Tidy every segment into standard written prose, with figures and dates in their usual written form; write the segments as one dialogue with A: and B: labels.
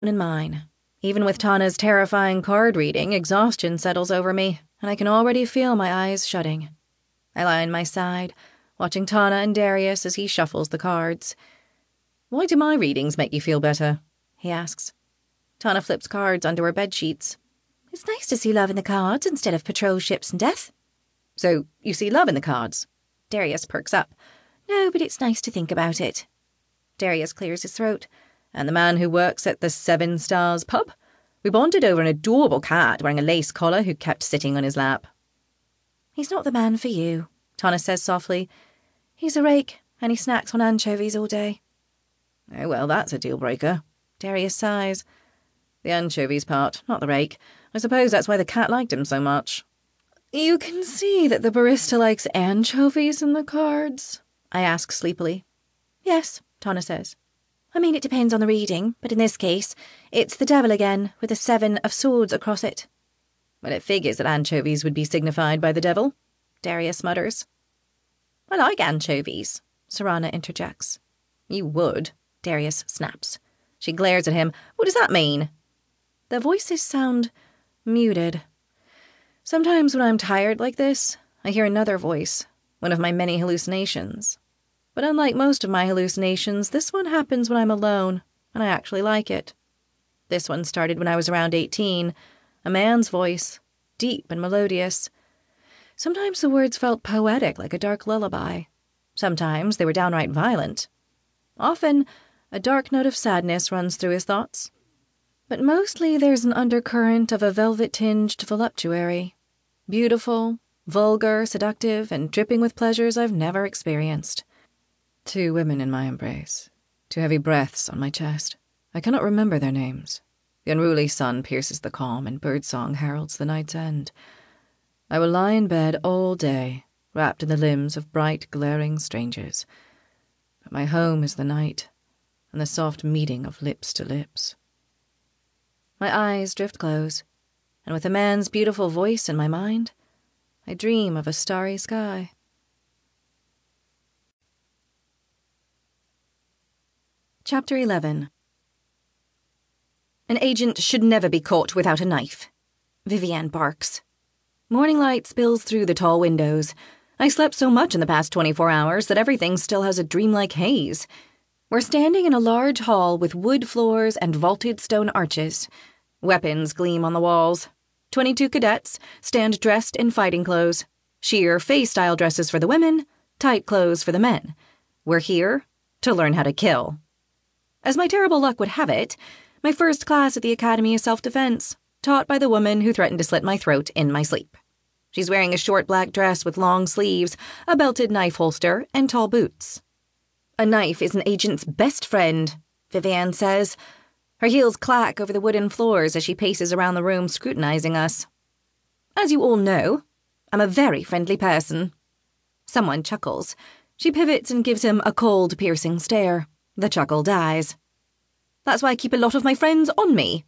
A: open in mine. Even with Tana's terrifying card reading, exhaustion settles over me, and I can already feel my eyes shutting. I lie on my side, watching Tana and Darius as he shuffles the cards. "Why do my readings make you feel better?" he asks. Tana flips cards onto her bedsheets. "It's nice to see love in the cards instead of patrol ships and death." "So you see love in the cards?" Darius perks up. "No, but it's nice to think about it." Darius clears his throat. "And the man who works at the Seven Stars pub? We bonded over an adorable cat wearing a lace collar who kept sitting on his lap." "He's not the man for you," Tana says softly. "He's a rake, and he snacks on anchovies all day." "Oh, well, that's a deal-breaker." Darius sighs. "The anchovies part, not the rake. I suppose that's why the cat liked him so much." "You can see that the barista likes anchovies in the cards?" I ask sleepily. "Yes," Tana says. "I mean, it depends on the reading, but in this case, it's the devil again, with the 7 of swords across it." "Well, it figures that anchovies would be signified by the devil," Darius mutters. "I like anchovies," Serana interjects. "You would," Darius snaps. She glares at him. "What does that mean?" The voices sound muted. Sometimes when I'm tired like this, I hear another voice, one of my many hallucinations. But unlike most of my hallucinations, this one happens when I'm alone, and I actually like it. This one started when I was around 18, a man's voice, deep and melodious. Sometimes the words felt poetic like a dark lullaby. Sometimes they were downright violent. Often, a dark note of sadness runs through his thoughts. But mostly there's an undercurrent of a velvet-tinged voluptuary. Beautiful, vulgar, seductive, and dripping with pleasures I've never experienced. 2 women in my embrace, 2 heavy breaths on my chest. I cannot remember their names. The unruly sun pierces the calm, and birdsong heralds the night's end. I will lie in bed all day, wrapped in the limbs of bright, glaring strangers. But my home is the night, and the soft meeting of lips to lips. My eyes drift close, and with a man's beautiful voice in my mind, I dream of a starry sky. Chapter 11. An agent should never be caught without a knife. Vivienne barks. Morning light spills through the tall windows. I slept so much in the past 24 hours that everything still has a dreamlike haze. We're standing in a large hall with wood floors and vaulted stone arches. Weapons gleam on the walls. 22 cadets stand dressed in fighting clothes. Sheer Fae-style dresses for the women, tight clothes for the men. We're here to learn how to kill. As my terrible luck would have it, my first class at the Academy is self-defense, taught by the woman who threatened to slit my throat in my sleep. She's wearing a short black dress with long sleeves, a belted knife holster, and tall boots. "A knife is an agent's best friend," Vivienne says. Her heels clack over the wooden floors as she paces around the room scrutinizing us. "As you all know, I'm a very friendly person." Someone chuckles. She pivots and gives him a cold, piercing stare. The chuckle dies. "That's why I keep a lot of my friends on me."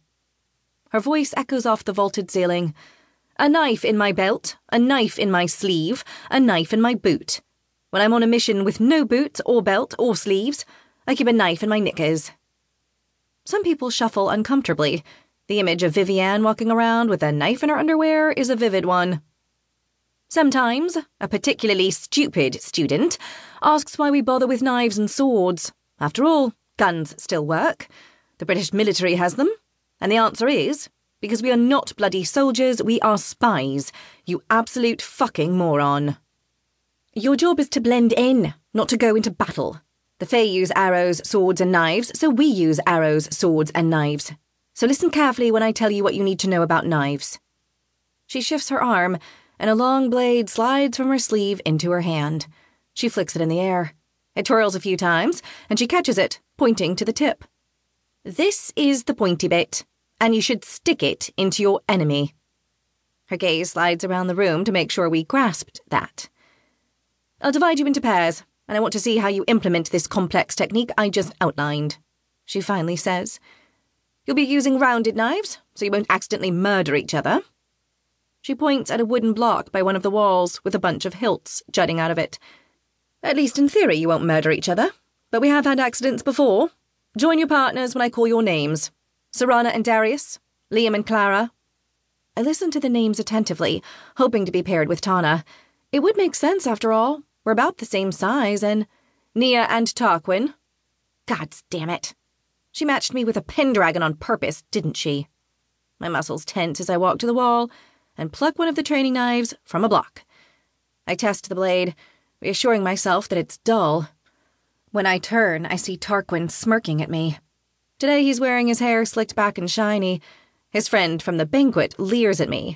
A: Her voice echoes off the vaulted ceiling. "A knife in my belt, a knife in my sleeve, a knife in my boot. When I'm on a mission with no boot or belt or sleeves, I keep a knife in my knickers." Some people shuffle uncomfortably. The image of Vivienne walking around with a knife in her underwear is a vivid one. Sometimes, a particularly stupid student asks why we bother with knives and swords. After all, guns still work. The British military has them. And the answer is, because we are not bloody soldiers, we are spies. You absolute fucking moron. Your job is to blend in, not to go into battle. The Fae use arrows, swords, and knives, so we use arrows, swords, and knives. So listen carefully when I tell you what you need to know about knives. She shifts her arm, and a long blade slides from her sleeve into her hand. She flicks it in the air. It twirls a few times, and she catches it, pointing to the tip. "This is the pointy bit, and you should stick it into your enemy." Her gaze slides around the room to make sure we grasped that. "I'll divide you into pairs, and I want to see how you implement this complex technique I just outlined," she finally says. "You'll be using rounded knives, so you won't accidentally murder each other." She points at a wooden block by one of the walls with a bunch of hilts jutting out of it. "At least in theory you won't murder each other, but we have had accidents before. Join your partners when I call your names." Serana and Darius, Liam and Clara. I listened to the names attentively, hoping to be paired with Tana. It would make sense, after all. We're about the same size, and Nia and Tarquin. God damn it. She matched me with a Pendragon on purpose, didn't she? My muscles tense as I walk to the wall and pluck one of the training knives from a block. I test the blade, reassuring myself that it's dull. When I turn, I see Tarquin smirking at me. Today he's wearing his hair slicked back and shiny. His friend from the banquet leers at me.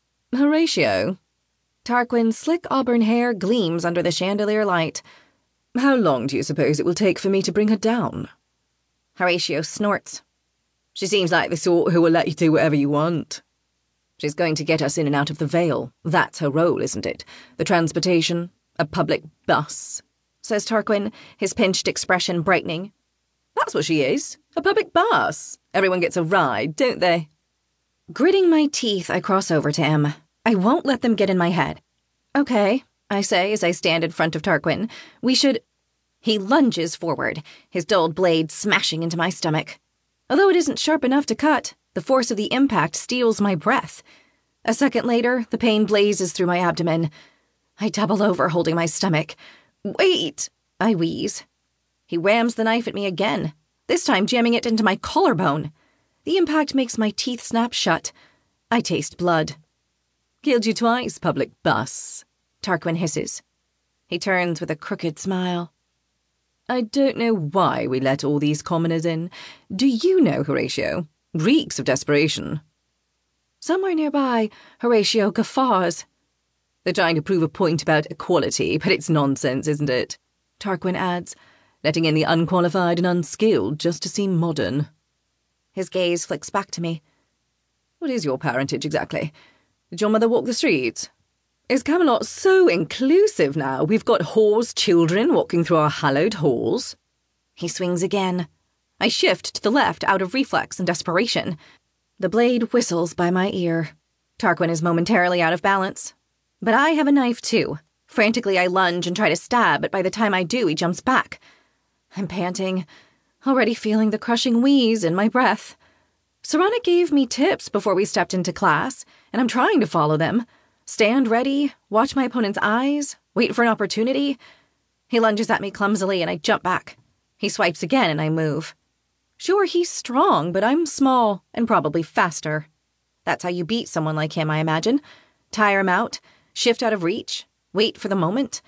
A: Horatio? Tarquin's slick auburn hair gleams under the chandelier light. How long do you suppose it will take for me to bring her down? Horatio snorts. She seems like the sort who will let you do whatever you want. She's going to get us in and out of the Vale. That's her role, isn't it? The transportation, a public bus, says Tarquin, his pinched expression brightening. That's what she is, a public bus. Everyone gets a ride, don't they? Gritting my teeth, I cross over to him. I won't let them get in my head. Okay, I say as I stand in front of Tarquin. We should... He lunges forward, his dulled blade smashing into my stomach. Although it isn't sharp enough to cut, the force of the impact steals my breath. A second later, the pain blazes through my abdomen. I double over, holding my stomach. Wait, I wheeze. He rams the knife at me again, this time jamming it into my collarbone. The impact makes my teeth snap shut. I taste blood. Killed you twice, public bus, Tarquin hisses. He turns with a crooked smile. I don't know why we let all these commoners in. Do you know, Horatio? Reeks of desperation. Somewhere nearby, Horatio guffaws. They're trying to prove a point about equality, but it's nonsense, isn't it? Tarquin adds, letting in the unqualified and unskilled just to seem modern. His gaze flicks back to me. What is your parentage exactly? Did your mother walk the streets? Is Camelot so inclusive now? We've got whores' children walking through our hallowed halls. He swings again. I shift to the left out of reflex and desperation. The blade whistles by my ear. Tarquin is momentarily out of balance. But I have a knife too. Frantically I lunge and try to stab, but by the time I do, he jumps back. I'm panting, already feeling the crushing wheeze in my breath. Serana gave me tips before we stepped into class, and I'm trying to follow them. Stand ready, watch my opponent's eyes, wait for an opportunity. He lunges at me clumsily and I jump back. He swipes again and I move. Sure, he's strong, but I'm small and probably faster. That's how you beat someone like him, I imagine. Tire him out, shift out of reach, wait for the moment.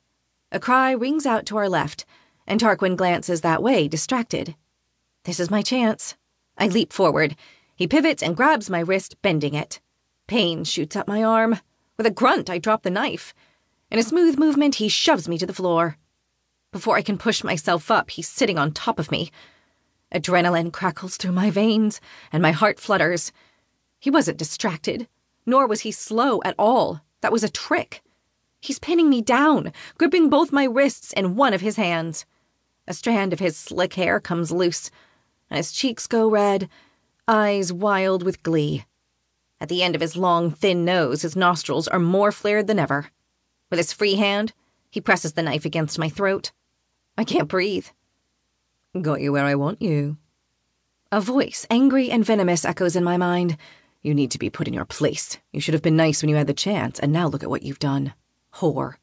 A: A cry rings out to our left, and Tarquin glances that way, distracted. This is my chance. I leap forward. He pivots and grabs my wrist, bending it. Pain shoots up my arm. With a grunt, I drop the knife. In a smooth movement, he shoves me to the floor. Before I can push myself up, he's sitting on top of me. Adrenaline crackles through my veins, and my heart flutters. He wasn't distracted, nor was he slow at all. That was a trick. He's pinning me down, gripping both my wrists in one of his hands. A strand of his slick hair comes loose, and his cheeks go red, eyes wild with glee. At the end of his long, thin nose, his nostrils are more flared than ever. With his free hand, he presses the knife against my throat. I can't breathe. Got you where I want you. A voice, angry and venomous, echoes in my mind. You need to be put in your place. You should have been nice when you had the chance, and now look at what you've done. Whore.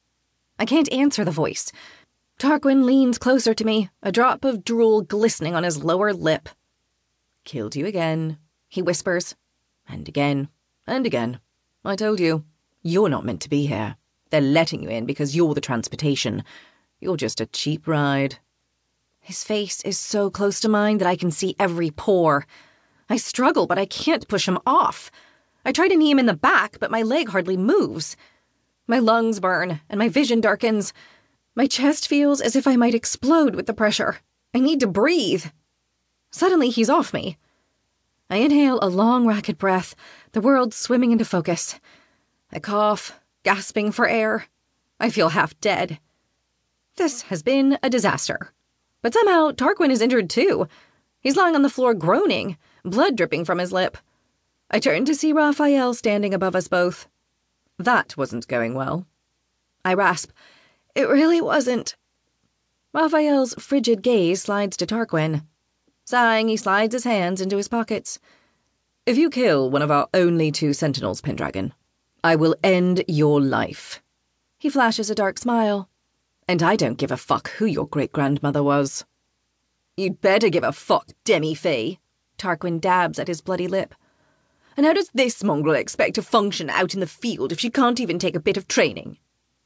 A: I can't answer the voice. Tarquin leans closer to me, a drop of drool glistening on his lower lip. Killed you again, he whispers. And again, and again. I told you, you're not meant to be here. They're letting you in because you're the transportation. You're just a cheap ride. His face is so close to mine that I can see every pore. I struggle, but I can't push him off. I try to knee him in the back, but my leg hardly moves. My lungs burn, and my vision darkens. My chest feels as if I might explode with the pressure. I need to breathe. Suddenly, he's off me. I inhale a long, rapid breath, the world swimming into focus. I cough, gasping for air. I feel half dead. This has been a disaster. But somehow, Tarquin is injured too. He's lying on the floor groaning, blood dripping from his lip. I turn to see Raphael standing above us both. That wasn't going well. I rasp, It really wasn't. Raphael's frigid gaze slides to Tarquin. Sighing, he slides his hands into his pockets. If you kill one of our only 2 sentinels, Pendragon, I will end your life. He flashes a dark smile. And I don't give a fuck who your great-grandmother was. You'd better give a fuck, Demi-Fae. Tarquin dabs at his bloody lip. And how does this mongrel expect to function out in the field if she can't even take a bit of training?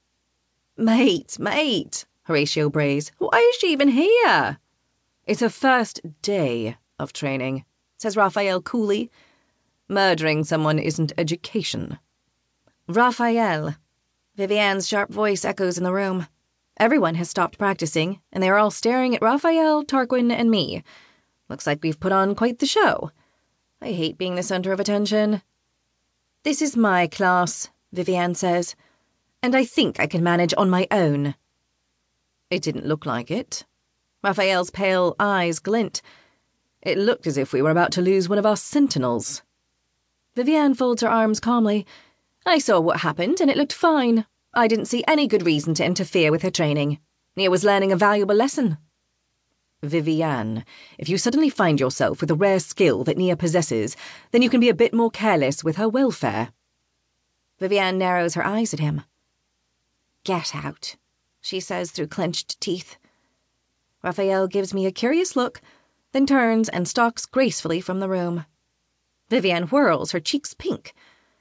A: Mate, Horatio brays. Why is she even here? It's her first day of training, says Raphael coolly. Murdering someone isn't education. Raphael. Vivian's sharp voice echoes in the room. Everyone has stopped practicing, and they are all staring at Raphael, Tarquin, and me. Looks like we've put on quite the show. I hate being the center of attention. This is my class, Vivian says, and I think I can manage on my own. It didn't look like it. Raphael's pale eyes glint. It looked as if we were about to lose one of our sentinels. Vivian folds her arms calmly. I saw what happened, and it looked fine. I didn't see any good reason to interfere with her training. Nia was learning a valuable lesson. Vivian, if you suddenly find yourself with a rare skill that Nia possesses, then you can be a bit more careless with her welfare. Vivian narrows her eyes at him. Get out, she says through clenched teeth. Raphael gives me a curious look, then turns and stalks gracefully from the room. Vivian whirls, her cheeks pink.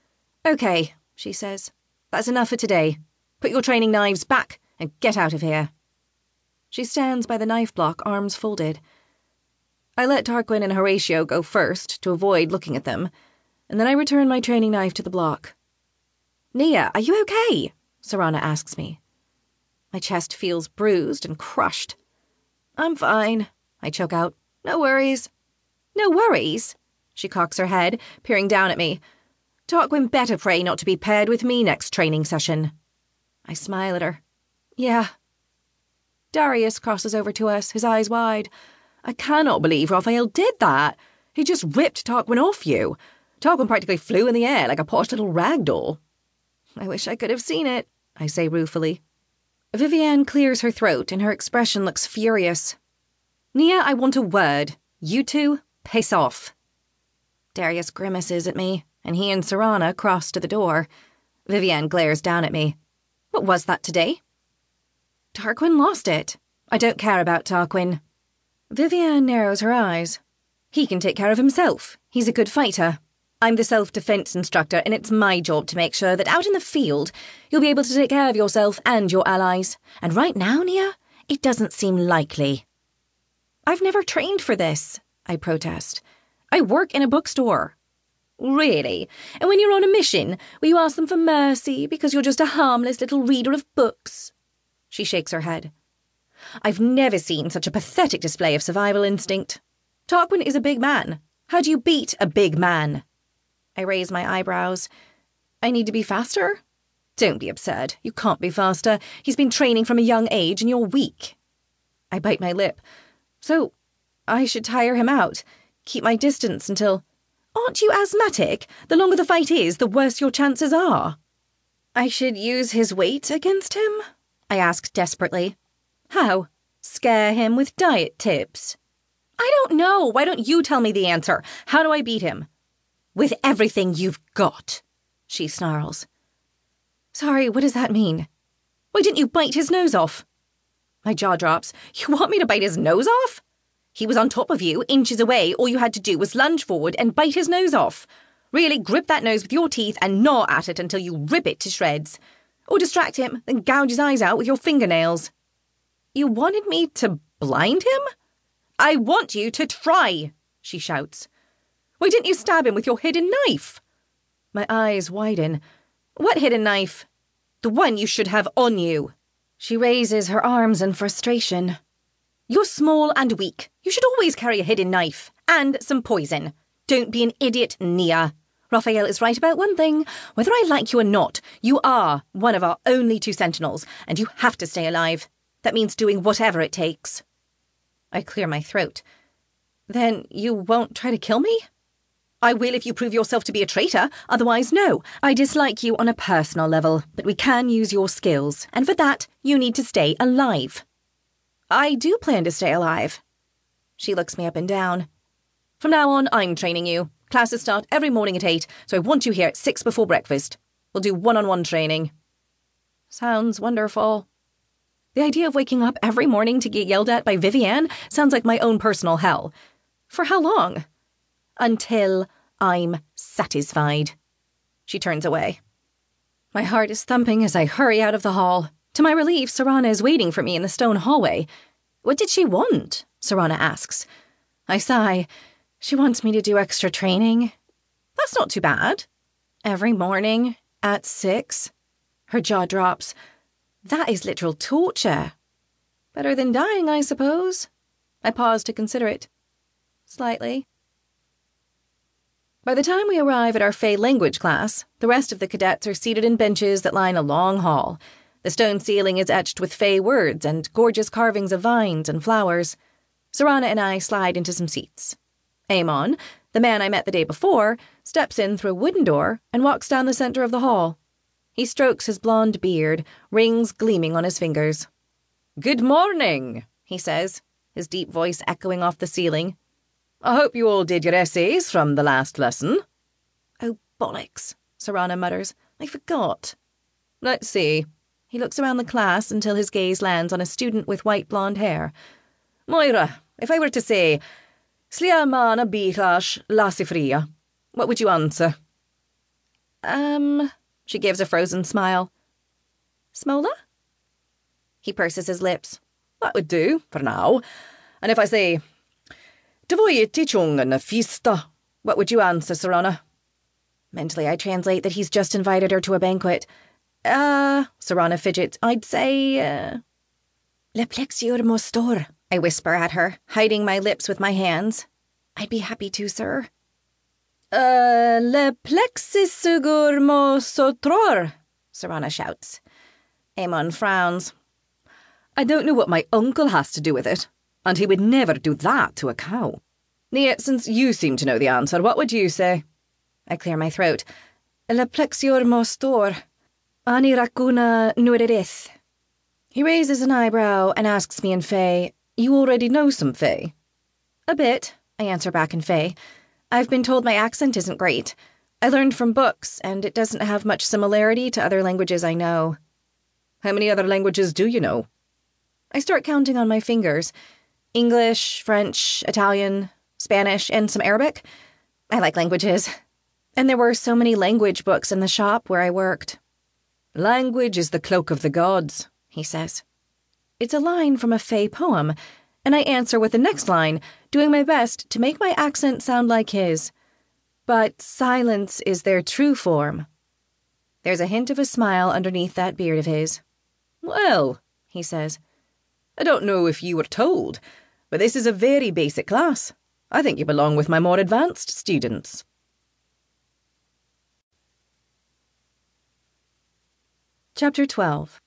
A: Okay, she says. That's enough for today. Put your training knives back and get out of here. She stands by the knife block, arms folded. I let Tarquin and Horatio go first to avoid looking at them, and then I return my training knife to the block. Nia, are you okay? Serana asks me. My chest feels bruised and crushed. I'm fine, I choke out. No worries. No worries? She cocks her head, peering down at me. Tarquin better pray not to be paired with me next training session. I smile at her. Yeah. Darius crosses over to us, his eyes wide. I cannot believe Raphael did that. He just ripped Tarquin off you. Tarquin practically flew in the air like a posh little rag doll. I wish I could have seen it, I say ruefully. Vivian clears her throat and her expression looks furious. Nia, I want a word. You two, piss off. Darius grimaces at me, and he and Serana cross to the door. Vivian glares down at me. What was that today? Tarquin lost it. I don't care about Tarquin. Vivian narrows her eyes. He can take care of himself. He's a good fighter. I'm the self-defense instructor, and it's my job to make sure that out in the field, you'll be able to take care of yourself and your allies. And right now, Nia, it doesn't seem likely. I've never trained for this, I protest. I work in a bookstore. Really? And when you're on a mission, will you ask them for mercy because you're just a harmless little reader of books? She shakes her head. I've never seen such a pathetic display of survival instinct. Tarquin is a big man. How do you beat a big man? I raise my eyebrows. I need to be faster? Don't be absurd. You can't be faster. He's been training from a young age and you're weak. I bite my lip. So, I should tire him out. Keep my distance until... Aren't you asthmatic? The longer the fight is, the worse your chances are. I should use his weight against him? I asked desperately. How? Scare him with diet tips? I don't know. Why don't you tell me the answer? How do I beat him? With everything you've got, she snarls. Sorry, what does that mean? Why didn't you bite his nose off? My jaw drops. You want me to bite his nose off? He was on top of you, inches away. All you had to do was lunge forward and bite his nose off. Really grip that nose with your teeth and gnaw at it until you rip it to shreds. Or distract him, then gouge his eyes out with your fingernails. You wanted me to blind him? I want you to try, she shouts. Why didn't you stab him with your hidden knife? My eyes widen. What hidden knife? The one you should have on you. She raises her arms in frustration. You're small and weak. You should always carry a hidden knife. And some poison. Don't be an idiot, Nia. Raphael is right about one thing. Whether I like you or not, you are one of our only 2 sentinels, and you have to stay alive. That means doing whatever it takes. I clear my throat. Then you won't try to kill me? I will if you prove yourself to be a traitor. Otherwise, no. I dislike you on a personal level, but we can use your skills, and for that, you need to stay alive. I do plan to stay alive. She looks me up and down. From now on, I'm training you. Classes start every morning at 8, so I want you here at 6 before breakfast. We'll do one-on-one training. Sounds wonderful. The idea of waking up every morning to get yelled at by Vivienne sounds like my own personal hell. For how long? Until I'm satisfied. She turns away. My heart is thumping as I hurry out of the hall. To my relief, Serana is waiting for me in the stone hallway. What did she want? Serana asks. I sigh. She wants me to do extra training. That's not too bad. Every morning, at 6. Her jaw drops. That is literal torture. Better than dying, I suppose. I pause to consider it. Slightly. By the time we arrive at our Fey language class, the rest of the cadets are seated in benches that line a long hall. The stone ceiling is etched with Fey words and gorgeous carvings of vines and flowers. Serana and I slide into some seats. Amon, the man I met the day before, steps in through a wooden door and walks down the center of the hall. He strokes his blonde beard, rings gleaming on his fingers. Good morning, he says, his deep voice echoing off the ceiling. I hope you all did your essays from the last lesson. Oh, bollocks, Serana mutters. I forgot. Let's see. He looks around the class until his gaze lands on a student with white blonde hair. Moira, if I were to say, Slia mana bilash lasifria, what would you answer? She gives a frozen smile. Smola? He purses his lips. That would do, for now. And if I say, Dvoje chunga na fiesta, what would you answer, Serana? Mentally, I translate that he's just invited her to a banquet. Serana fidgets. I'd say, Le plexior mostor, I whisper at her, hiding my lips with my hands. I'd be happy to, sir. Le plexisugur mosotror, Serana shouts. Amon frowns. I don't know what my uncle has to do with it, and he would never do that to a cow. Nia, since you seem to know the answer, what would you say? I clear my throat. Le plexior mostor, ani racuna nuerith. He raises an eyebrow and asks me in Fey, You already know some Fey? A bit, I answer back in Fey. I've been told my accent isn't great. I learned from books, and it doesn't have much similarity to other languages I know. How many other languages do you know? I start counting on my fingers. English, French, Italian, Spanish, and some Arabic. I like languages. And there were so many language books in the shop where I worked. Language is the cloak of the gods, he says. It's a line from a Fey poem, and I answer with the next line, doing my best to make my accent sound like his. But silence is their true form. There's a hint of a smile underneath that beard of his. Well, he says, I don't know if you were told, but this is a very basic class. I think you belong with my more advanced students. Chapter 12.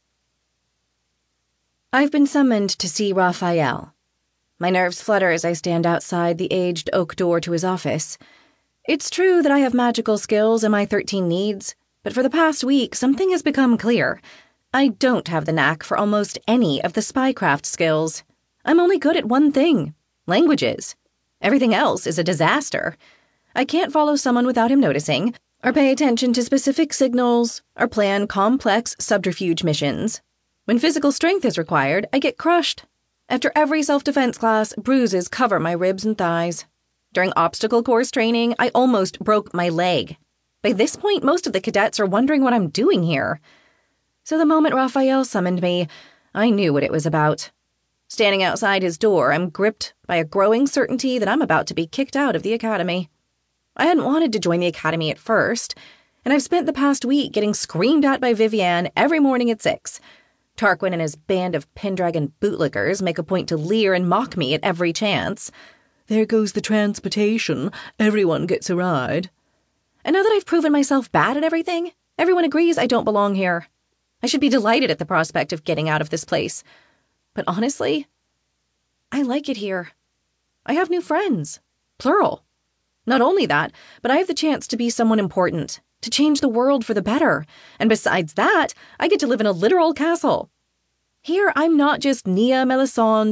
A: I've been summoned to see Raphael. My nerves flutter as I stand outside the aged oak door to his office. It's true that I have magical skills and my 13 needs, but for the past week something has become clear. I don't have the knack for almost any of the spycraft skills. I'm only good at one thing, languages. Everything else is a disaster. I can't follow someone without him noticing, or pay attention to specific signals, or plan complex subterfuge missions. When physical strength is required, I get crushed. After every self-defense class, bruises cover my ribs and thighs. During obstacle course training, I almost broke my leg. By this point, most of the cadets are wondering what I'm doing here. So the moment Raphael summoned me, I knew what it was about. Standing outside his door, I'm gripped by a growing certainty that I'm about to be kicked out of the academy. I hadn't wanted to join the academy at first, and I've spent the past week getting screamed at by Vivienne every morning at 6. Tarquin and his band of Pendragon bootlickers make a point to leer and mock me at every chance. There goes the transportation. Everyone gets a ride. And now that I've proven myself bad at everything, everyone agrees I don't belong here. I should be delighted at the prospect of getting out of this place. But honestly, I like it here. I have new friends. Plural. Not only that, but I have the chance to be someone important, to change the world for the better. And besides that, I get to live in a literal castle. Here, I'm not just Nia Melisande.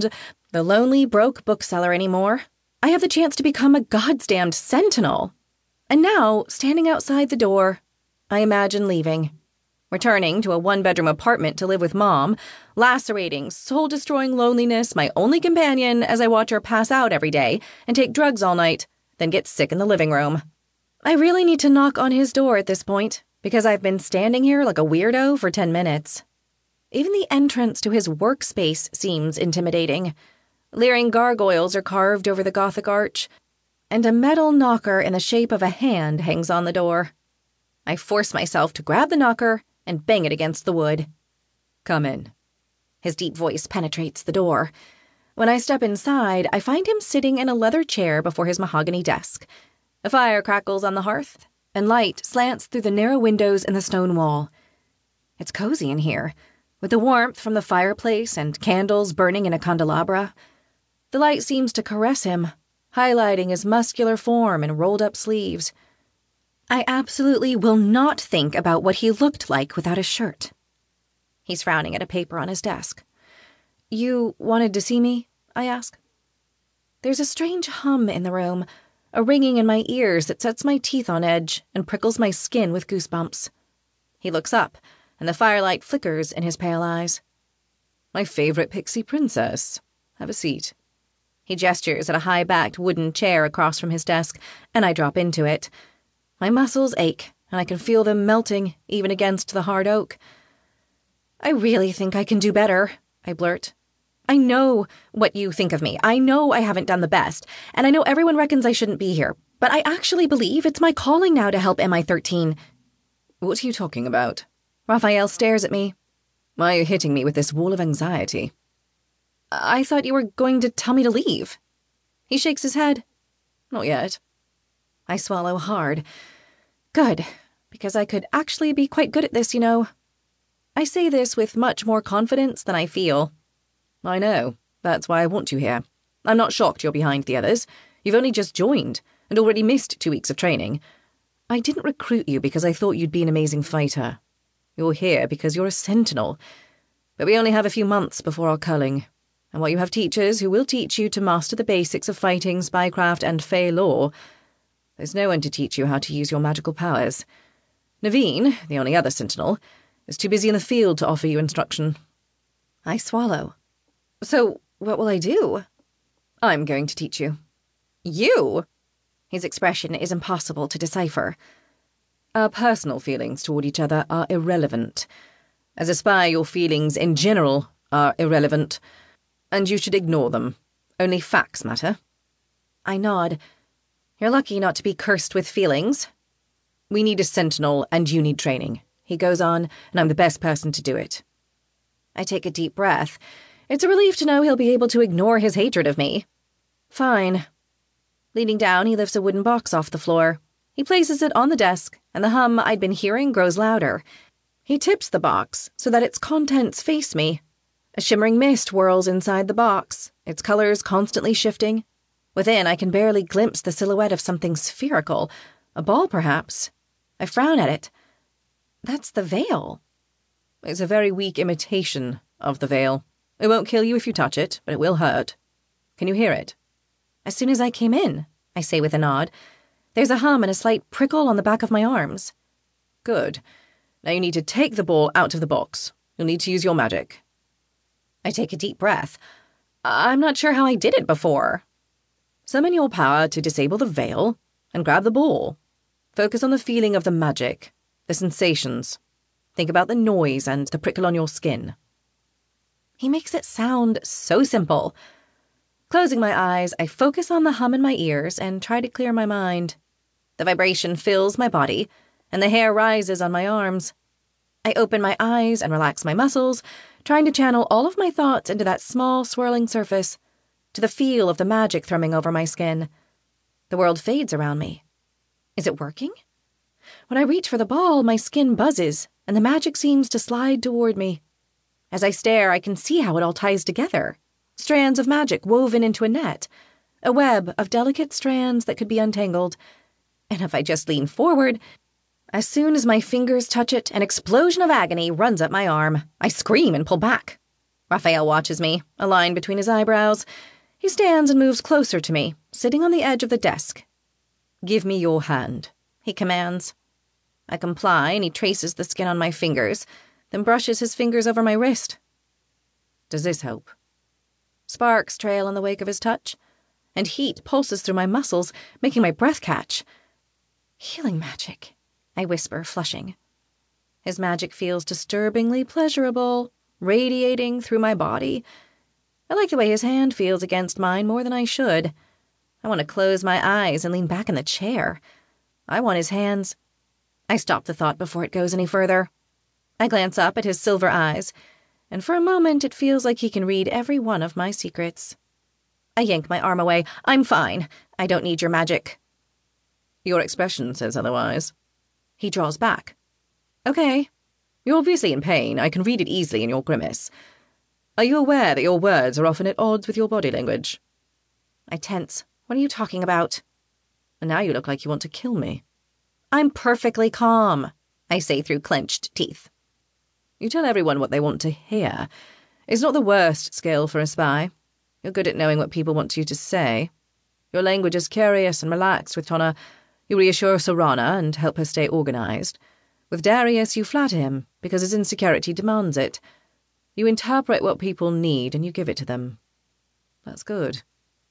A: the lonely, broke bookseller anymore. I have the chance to become a goddamned sentinel. And now, standing outside the door, I imagine leaving. Returning to a one-bedroom apartment to live with Mom, lacerating, soul-destroying loneliness, my only companion as I watch her pass out every day and take drugs all night, then get sick in the living room. I really need to knock on his door at this point, because I've been standing here like a weirdo for 10 minutes. Even the entrance to his workspace seems intimidating. Leering gargoyles are carved over the Gothic arch, and a metal knocker in the shape of a hand hangs on the door. I force myself to grab the knocker and bang it against the wood. "Come in." His deep voice penetrates the door. When I step inside, I find him sitting in a leather chair before his mahogany desk. A fire crackles on the hearth, and light slants through the narrow windows in the stone wall. It's cozy in here, with the warmth from the fireplace and candles burning in a candelabra. The light seems to caress him, highlighting his muscular form and rolled-up sleeves. I absolutely will not think about what he looked like without a shirt. He's frowning at a paper on his desk. "You wanted to see me?" I ask. There's a strange hum in the room, a ringing in my ears that sets my teeth on edge and prickles my skin with goosebumps. He looks up, and the firelight flickers in his pale eyes. "My favorite pixie princess. Have a seat." He gestures at a high-backed wooden chair across from his desk, and I drop into it. My muscles ache, and I can feel them melting, even against the hard oak. "I really think I can do better," I blurt. "I know what you think of me. I know I haven't done the best, and I know everyone reckons I shouldn't be here, but I actually believe it's my calling now to help MI-13.
B: "What are you talking about?"
A: Raphael stares at me.
B: "Why are you hitting me with this wall of anxiety?"
A: "I thought you were going to tell me to leave." He shakes his head.
B: "Not yet."
A: I swallow hard. Good, because I could actually be quite good at this, you know. I say this with much more confidence than I feel.
B: "I know. That's why I want you here. I'm not shocked you're behind the others. You've only just joined, and already missed 2 weeks of training. I didn't recruit you because I thought you'd be an amazing fighter. You're here because you're a sentinel. But we only have a few months before our culling. And while you have teachers who will teach you to master the basics of fighting, spycraft, and Fey lore, there's no one to teach you how to use your magical powers. Naveen, the only other sentinel, is too busy in the field to offer you instruction."
A: I swallow. "So, what will I do?"
B: "I'm going to teach you."
A: "You?" His expression is impossible to decipher.
B: "Our personal feelings toward each other are irrelevant. As a spy, your feelings in general are irrelevant, and you should ignore them. Only facts matter."
A: I nod. "You're lucky not to be cursed with feelings."
B: "We need a sentinel, and you need training," he goes on, "and I'm the best person to do it."
A: I take a deep breath. It's a relief to know he'll be able to ignore his hatred of me. Fine. Leaning down, he lifts a wooden box off the floor. He places it on the desk, and the hum I'd been hearing grows louder. He tips the box so that its contents face me. A shimmering mist whirls inside the box, its colors constantly shifting. Within, I can barely glimpse the silhouette of something spherical. A ball, perhaps. I frown at it. That's the veil.
B: It's a very weak imitation of the veil. It won't kill you if you touch it, but it will hurt. Can you hear it?
A: As soon as I came in, I say with a nod. There's a hum and a slight prickle on the back of my arms.
B: Good. Now you need to take the ball out of the box. You'll need to use your magic.
A: I take a deep breath. I'm not sure how I did it before.
B: Summon your power to disable the veil and grab the ball. Focus on the feeling of the magic, the sensations. Think about the noise and the prickle on your skin.
A: He makes it sound so simple. Closing my eyes, I focus on the hum in my ears and try to clear my mind. The vibration fills my body, and the hair rises on my arms. I open my eyes and relax my muscles, trying to channel all of my thoughts into that small, swirling surface, to the feel of the magic thrumming over my skin. The world fades around me. Is it working? When I reach for the ball, my skin buzzes, and the magic seems to slide toward me. As I stare, I can see how it all ties together. Strands of magic woven into a net, a web of delicate strands that could be untangled. And if I just lean forward, as soon as my fingers touch it, an explosion of agony runs up my arm. I scream and pull back. Raphael watches me, a line between his eyebrows. He stands and moves closer to me, sitting on the edge of the desk.
B: Give me your hand,
A: he commands. I comply, and he traces the skin on my fingers, then brushes his fingers over my wrist.
B: Does this help?
A: Sparks trail in the wake of his touch, and heat pulses through my muscles, making my breath catch. Healing magic, I whisper, flushing. His magic feels disturbingly pleasurable, radiating through my body. I like the way his hand feels against mine more than I should. I want to close my eyes and lean back in the chair. I want his hands. I stop the thought before it goes any further. I glance up at his silver eyes, and for a moment it feels like he can read every one of my secrets. I yank my arm away. I'm fine. I don't need your magic.
B: Your expression says otherwise.
A: He draws back. Okay.
B: You're obviously in pain. I can read it easily in your grimace. Are you aware that your words are often at odds with your body language?
A: I tense. What are you talking about?
B: And now you look like you want to kill me.
A: I'm perfectly calm, I say through clenched teeth.
B: You tell everyone what they want to hear. It's not the worst skill for a spy. You're good at knowing what people want you to say. Your language is curious and relaxed with Tonna. You reassure Sorana and help her stay organised. With Darius, you flatter him because his insecurity demands it. You interpret what people need and you give it to them. That's good.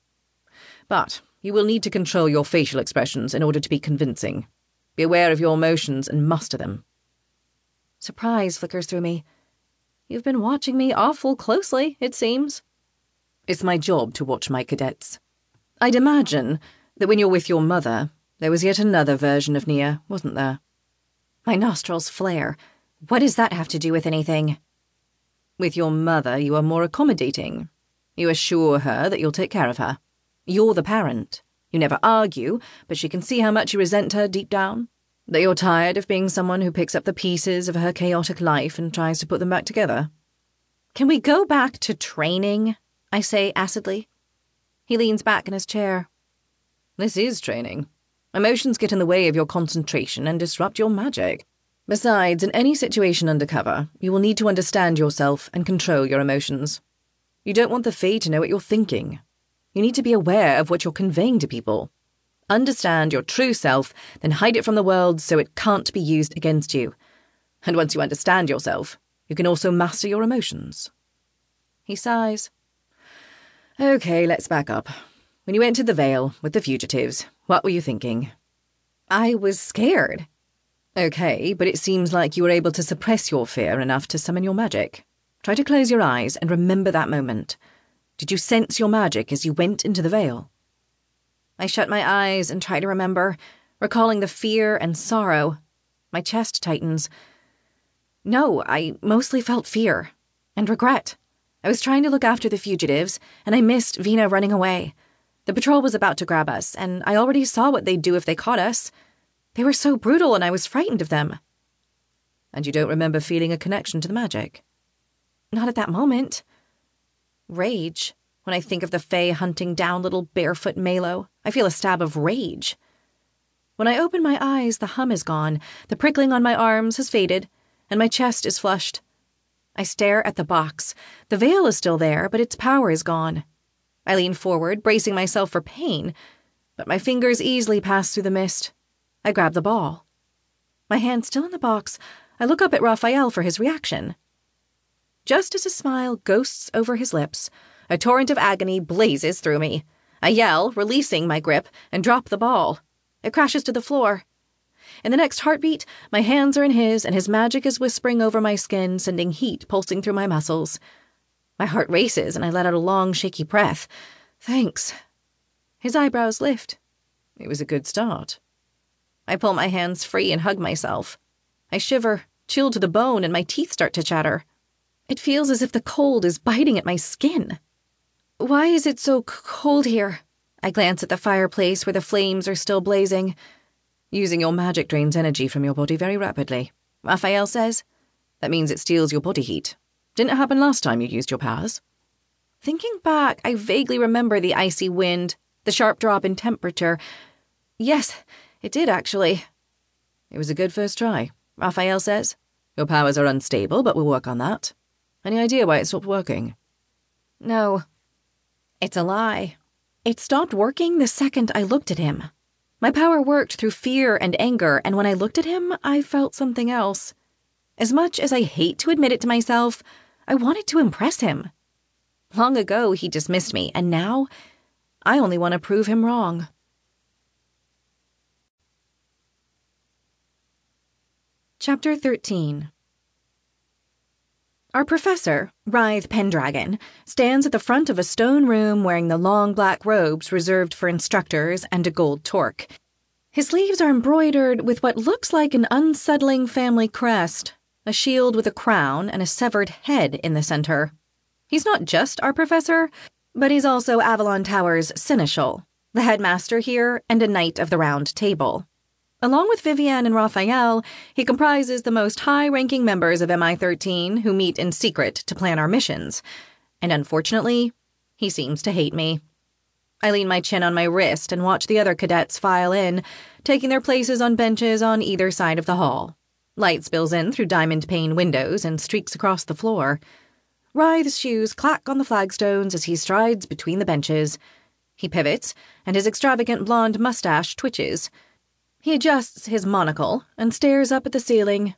B: But you will need to control your facial expressions in order to be convincing. Be aware of your emotions and muster them.
A: Surprise flickers through me. You've been watching me awful closely, it seems.
B: It's my job to watch my cadets. I'd imagine that when you're with your mother, there was yet another version of Nia, wasn't there?
A: My nostrils flare. What does that have to do with anything?
B: With your mother, you are more accommodating. You assure her that you'll take care of her. You're the parent. You never argue, but she can see how much you resent her deep down. That you're tired of being someone who picks up the pieces of her chaotic life and tries to put them back together.
A: Can we go back to training? I say acidly. He leans back in his chair.
B: This is training. Emotions get in the way of your concentration and disrupt your magic. Besides, in any situation undercover, you will need to understand yourself and control your emotions. You don't want the Fae to know what you're thinking. You need to be aware of what you're conveying to people. Understand your true self, then hide it from the world so it can't be used against you. And once you understand yourself, you can also master your emotions.
A: He sighs.
B: Okay, let's back up. When you entered the Vale with the fugitives, what were you thinking?
A: I was scared.
B: Okay, but it seems like you were able to suppress your fear enough to summon your magic. Try to close your eyes and remember that moment. Did you sense your magic as you went into the Vale?
A: I shut my eyes and try to remember, recalling the fear and sorrow. My chest tightens. No, I mostly felt fear and regret. I was trying to look after the fugitives, and I missed Vina running away. The patrol was about to grab us, and I already saw what they'd do if they caught us. They were so brutal, and I was frightened of them.
B: And you don't remember feeling a connection to the magic?
A: Not at that moment. Rage. When I think of the Fae hunting down little barefoot Malo, I feel a stab of rage. When I open my eyes, the hum is gone, the prickling on my arms has faded, and my chest is flushed. I stare at the box. The veil is still there, but its power is gone. I lean forward, bracing myself for pain, but my fingers easily pass through the mist. I grab the ball. My hand still in the box, I look up at Raphael for his reaction. Just as a smile ghosts over his lips, a torrent of agony blazes through me. I yell, releasing my grip, and drop the ball. It crashes to the floor. In the next heartbeat, my hands are in his, and his magic is whispering over my skin, sending heat pulsing through my muscles. My heart races, and I let out a long, shaky breath. Thanks. His eyebrows lift.
B: It was a good start.
A: I pull my hands free and hug myself. I shiver, chilled to the bone, and my teeth start to chatter. It feels as if the cold is biting at my skin. Why is it so cold here? I glance at the fireplace where the flames are still blazing.
B: Using your magic drains energy from your body very rapidly, Raphael says. That means it steals your body heat. Didn't it happen last time you used your powers?
A: Thinking back, I vaguely remember the icy wind, the sharp drop in temperature. Yes, it did actually.
B: It was a good first try, Raphael says. Your powers are unstable, but we'll work on that. Any idea why it stopped working?
A: No. It's a lie. It stopped working the second I looked at him. My power worked through fear and anger, and when I looked at him, I felt something else. As much as I hate to admit it to myself, I wanted to impress him. Long ago, he dismissed me, and now I only want to prove him wrong. Chapter 13. Our professor, Rythe Pendragon, stands at the front of a stone room wearing the long black robes reserved for instructors and a gold torque. His sleeves are embroidered with what looks like an unsettling family crest, a shield with a crown and a severed head in the center. He's not just our professor, but he's also Avalon Tower's seneschal, the headmaster here, and a knight of the Round Table. Along with Vivienne and Raphael, he comprises the most high-ranking members of MI-13 who meet in secret to plan our missions. And unfortunately, he seems to hate me. I lean my chin on my wrist and watch the other cadets file in, taking their places on benches on either side of the hall. Light spills in through diamond-pane windows and streaks across the floor. Rythe's shoes clack on the flagstones as he strides between the benches. He pivots, and his extravagant blonde mustache twitches. He adjusts his monocle and stares up at the ceiling.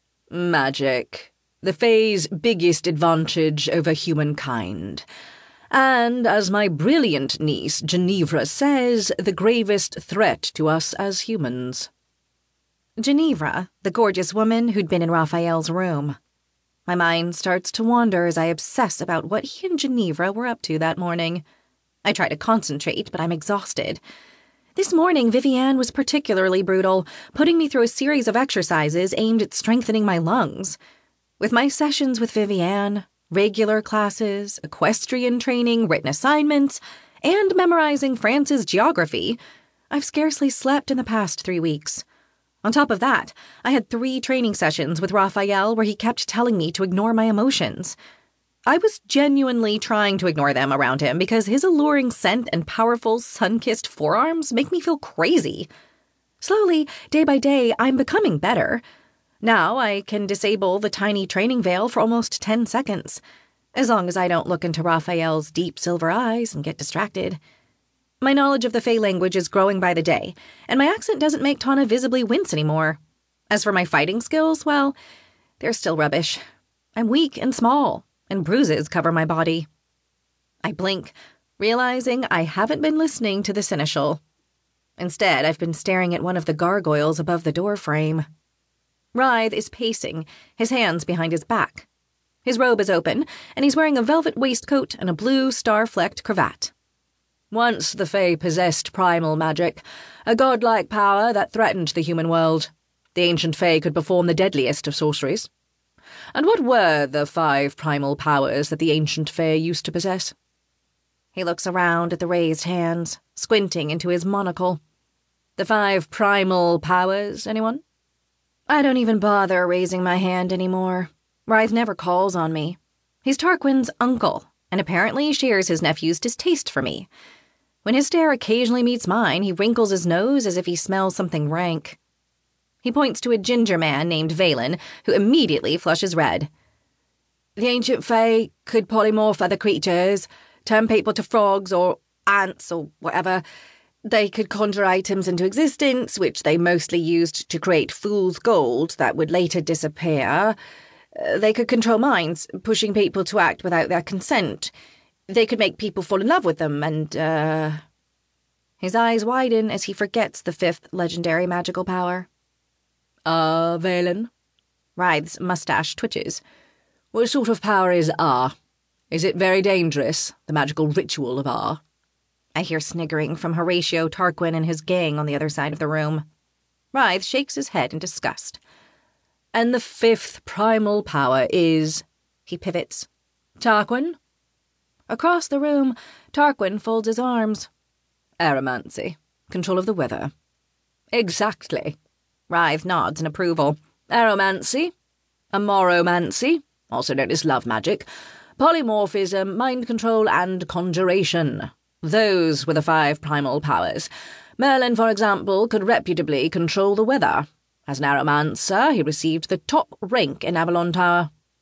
B: Magic. The Fae's biggest advantage over humankind. And, as my brilliant niece Ginevra says, the gravest threat to us as humans.
A: Ginevra, the gorgeous woman who'd been in Raphael's room. My mind starts to wander as I obsess about what he and Ginevra were up to that morning. I try to concentrate, but I'm exhausted. This morning, Vivienne was particularly brutal, putting me through a series of exercises aimed at strengthening my lungs. With my sessions with Vivienne, regular classes, equestrian training, written assignments, and memorizing France's geography, I've scarcely slept in the past 3 weeks. On top of that, I had 3 training sessions with Raphael where he kept telling me to ignore my emotions. I was genuinely trying to ignore them around him because his alluring scent and powerful, sun-kissed forearms make me feel crazy. Slowly, day by day, I'm becoming better. Now I can disable the tiny training veil for almost 10 seconds, as long as I don't look into Raphael's deep silver eyes and get distracted. My knowledge of the Fae language is growing by the day, and my accent doesn't make Tana visibly wince anymore. As for my fighting skills, well, they're still rubbish. I'm weak and small, and bruises cover my body. I blink, realizing I haven't been listening to the seneschal. Instead, I've been staring at one of the gargoyles above the door frame. Rythe is pacing, his hands behind his back. His robe is open, and he's wearing a velvet waistcoat and a blue star-flecked cravat.
B: Once the Fae possessed primal magic, a godlike power that threatened the human world. The ancient Fae could perform the deadliest of sorceries. And what were the 5 primal powers that the ancient Fae used to possess?
A: He looks around at the raised hands, squinting into his monocle.
B: The 5 primal powers, anyone?
A: I don't even bother raising my hand anymore. Rythe never calls on me. He's Tarquin's uncle, and apparently shares his nephew's distaste for me. When his stare occasionally meets mine, he wrinkles his nose as if he smells something rank. He points to a ginger man named Valen, who immediately flushes red.
B: The ancient Fae could polymorph other creatures, turn people to frogs or ants or whatever. They could conjure items into existence, which they mostly used to create fool's gold that would later disappear. They could control minds, pushing people to act without their consent. They could make people fall in love with them, and, His eyes widen as he forgets the 5th legendary magical power.
C: Valen?
A: Rythe's mustache twitches.
C: What sort of power is Is it very dangerous, the magical ritual of
A: I hear sniggering from Horatio Tarquin and his gang on the other side of the room. Rythe shakes his head in disgust.
C: And the 5th primal power is...
A: He pivots.
C: Tarquin?
A: Across the room, Tarquin folds his arms.
C: Aeromancy. Control of the weather.
B: Exactly.
A: Rythe nods in approval.
C: Aeromancy. Amoromancy, also known as love magic. Polymorphism, mind control, and conjuration. Those were the 5 primal powers. Merlin, for example, could reputably control the weather. As an aeromancer, he received the top rank in Avalon Tower.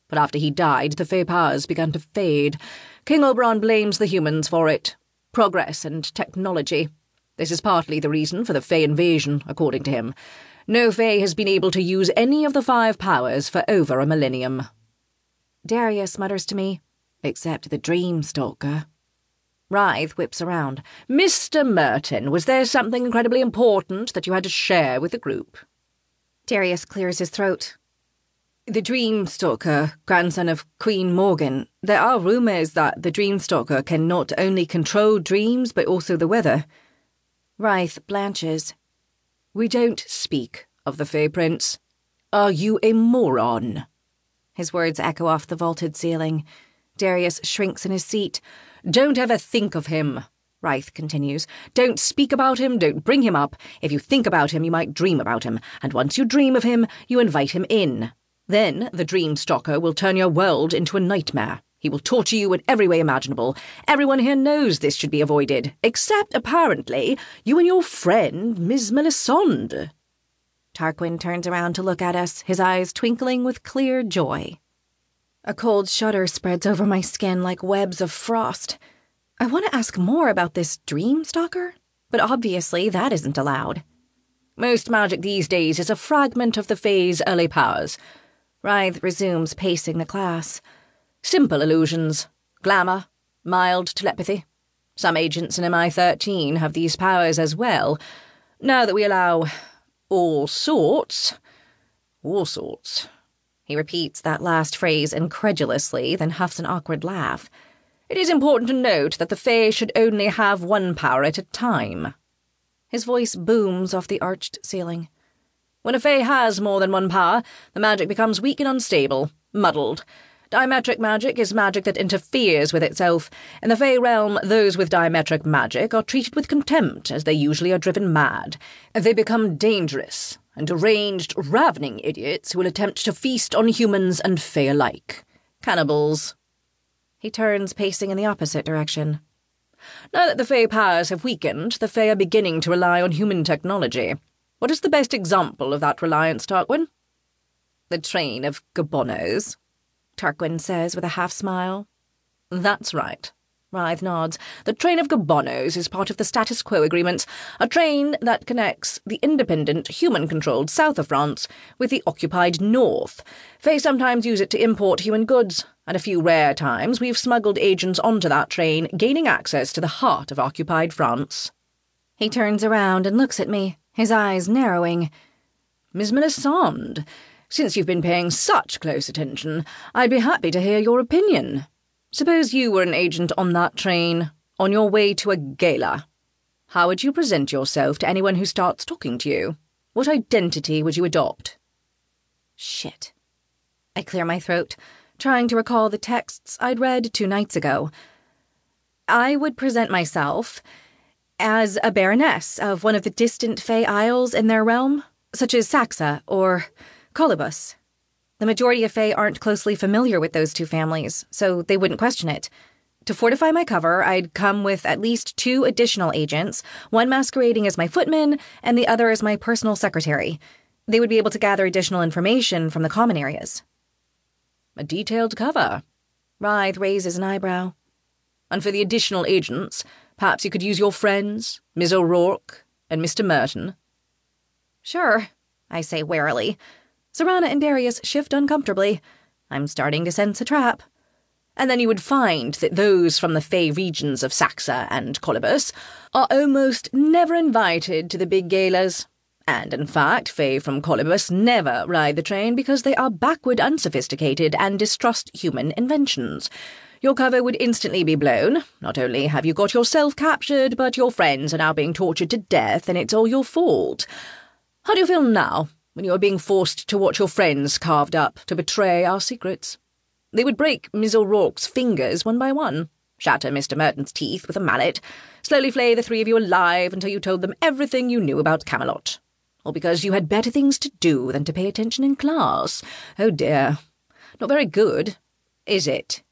C: But after he died, the Fey powers began to fade. King Oberon blames the humans for it. Progress and technology. This is partly the reason for the Fey invasion, according to him. No Fey has been able to use any of the 5 powers for over a millennium.
B: Darius mutters to me, except the Dreamstalker.
C: Rythe whips around. Mr. Merton, was there something incredibly important that you had to share with the group?
B: Darius clears his throat. The Dreamstalker, grandson of Queen Morgan. There are rumours that the Dreamstalker can not only control dreams, but also the weather. Rythe blanches.
C: We don't speak of the Fey Prince. Are you a moron?
B: His words echo off the vaulted ceiling. Darius shrinks in his seat.
C: Don't ever think of him, Rythe continues. Don't speak about him, don't bring him up. If you think about him, you might dream about him, and once you dream of him, you invite him in. Then the Dreamstalker will turn your world into a nightmare. He will torture you in every way imaginable. Everyone here knows this should be avoided, except, apparently, you and your friend, Ms. Melisande.
B: Tarquin turns around to look at us, his eyes twinkling with clear joy. A cold shudder spreads over my skin like webs of frost. I want to ask more about this Dreamstalker, but obviously that isn't allowed.
C: Most magic these days is a fragment of the Fae's early powers.
B: Rythe resumes pacing the class.
C: Simple illusions, glamour, mild telepathy. Some agents in MI-13 have these powers as well. Now that we allow all sorts.
B: He repeats that last phrase incredulously, then huffs an awkward laugh.
C: It is important to note that the Fae should only have 1 power at a time.
B: His voice booms off the arched ceiling.
C: When a Fae has more than 1 power, the magic becomes weak and unstable, muddled. Diametric magic is magic that interferes with itself. In the Fae realm, those with diametric magic are treated with contempt, as they usually are driven mad. They become dangerous and deranged, ravening idiots who will attempt to feast on humans and Fae alike. Cannibals.
B: He turns, pacing in the opposite direction.
C: Now that the Fae powers have weakened, the Fae are beginning to rely on human technology. What is the best example of that reliance, Tarquin? The train of Gabonos,
B: Tarquin says with a half-smile.
C: That's right. Rythe nods. The train of Gabonos is part of the status quo agreements, a train that connects the independent, human-controlled south of France with the occupied north. Fae sometimes use it to import human goods, and a few rare times we've smuggled agents onto that train, gaining access to the heart of occupied France.
B: He turns around and looks at me, his eyes narrowing.
C: Miss Melisande, since you've been paying such close attention, I'd be happy to hear your opinion. Suppose you were an agent on that train, on your way to a gala. How would you present yourself to anyone who starts talking to you? What identity would you adopt?
B: Shit. I clear my throat, trying to recall the texts I'd read 2 nights ago. I would present myself as a baroness of one of the distant Fae Isles in their realm, such as Saxa or Colybus. The majority of Fae aren't closely familiar with those 2 families, so they wouldn't question it. To fortify my cover, I'd come with at least 2 additional agents, one masquerading as my footman and the other as my personal secretary. They would be able to gather additional information from the common areas.
C: A detailed cover.
B: Rythe raises an eyebrow.
C: And for the additional agents, perhaps you could use your friends, Ms. O'Rourke and Mr. Merton.
B: Sure, I say warily. Serana and Darius shift uncomfortably. I'm starting to sense a trap.
C: And then you would find that those from the Fae regions of Saxa and Colybus are almost never invited to the big galas. And in fact, Fae from Colybus never ride the train because they are backward, unsophisticated, and distrust human inventions. Your cover would instantly be blown. Not only have you got yourself captured, but your friends are now being tortured to death, and it's all your fault. How do you feel now, when you are being forced to watch your friends carved up to betray our secrets? They would break Miss O'Rourke's fingers 1 by 1, shatter Mr. Merton's teeth with a mallet, slowly flay the 3 of you alive until you told them everything you knew about Camelot. All because you had better things to do than to pay attention in class. Oh dear. Not very good, is it?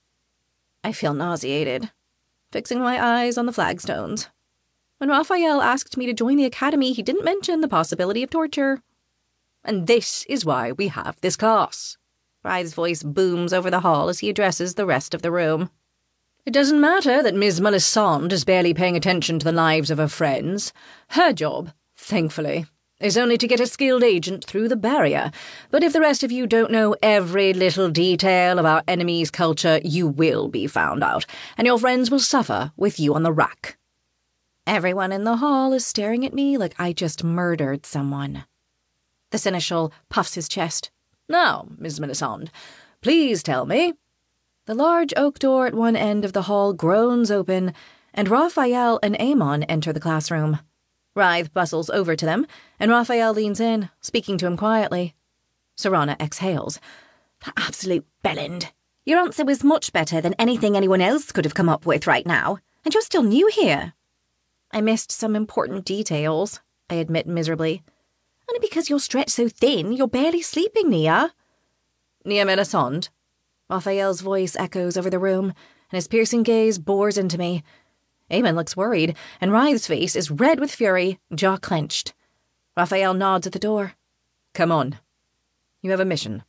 B: I feel nauseated, fixing my eyes on the flagstones. When Raphael asked me to join the academy, he didn't mention the possibility of torture.
C: And this is why we have this class.
A: Wrythe's voice booms over the hall as he addresses the rest of the room.
C: It doesn't matter that Ms. Melisande is barely paying attention to the lives of her friends. Her job, thankfully, is only to get a skilled agent through the barrier. But if the rest of you don't know every little detail of our enemy's culture, you will be found out, and your friends will suffer with you on the rack.
A: Everyone in the hall is staring at me like I just murdered someone. The seneschal puffs his chest.
C: Now, Ms. Melisande, please tell me.
A: The large oak door at one end of the hall groans open, and Raphael and Aemon enter the classroom. Rythe bustles over to them, and Raphael leans in, speaking to him quietly. Serana exhales. "That absolute bellend. Your answer was much better than anything anyone else could have come up with right now, and you're still new here." "I missed some important details," I admit miserably. "Only because you're stretched so thin, you're barely sleeping, Nia."
C: "Nia Melisande?"
A: Raphael's voice echoes over the room, and his piercing gaze bores into me. Aemon looks worried, and Rythe's face is red with fury, jaw clenched. Raphael nods at the door.
C: "Come on. You have a mission."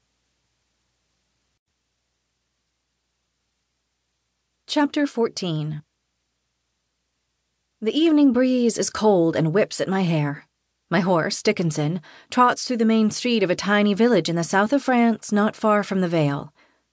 A: Chapter 14. The evening breeze is cold and whips at my hair. My horse, Dickinson, trots through the main street of a tiny village in the south of France not far from the Vale.